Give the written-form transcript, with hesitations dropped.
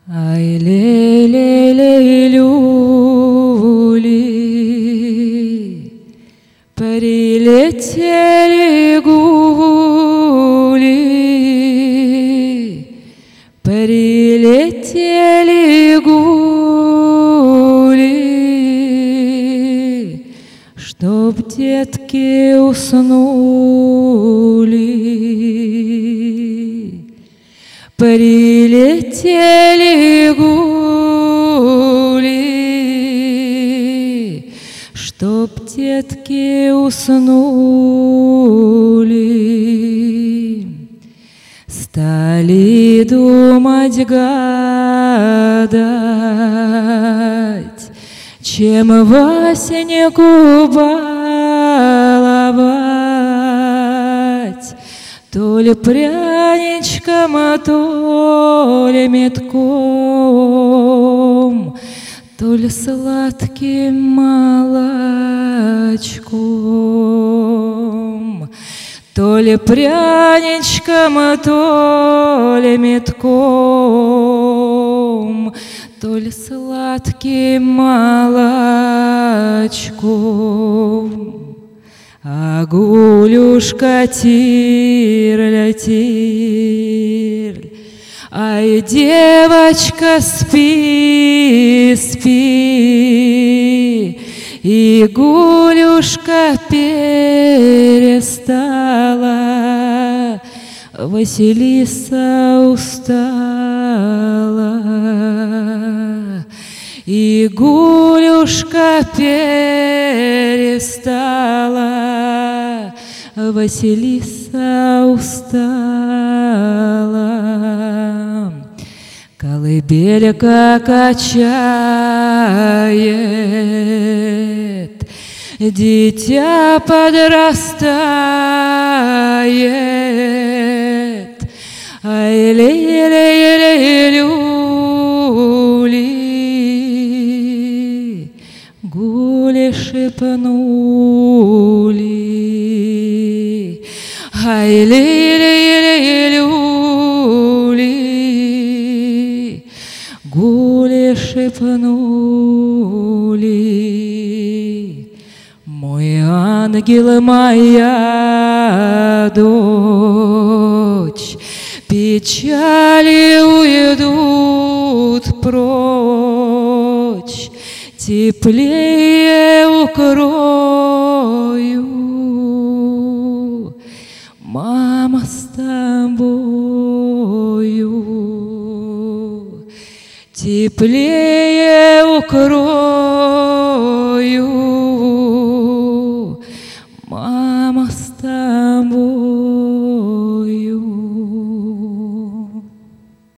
Ай, лей-лей-лей-люли, прилетели гули, прилетели гули, чтоб детки уснули. Прилетели гули, чтоб детки уснули. Стали думать, гадать, чем Васеньку баловать. То ли пряничком, то ли метком, то ли сладким молочком. То ли пряничком, то ли метком, то ли сладким молочком. А гулюшка тирля-тирль, ай, девочка, спи, спи. И гулюшка перестала, Василиса устала. И гулюшка перестала, Василиса устала. Колыбелька качает, дитя подрастает. Ай, лей-лей-лей-люли, гули шепнули. Ай, лей-лей-лей-люли, гули шепнули. Мой ангел, моя дочь, печали уйдут прочь, теплее укрою, мама, с тобою. Теплее укрою, мама.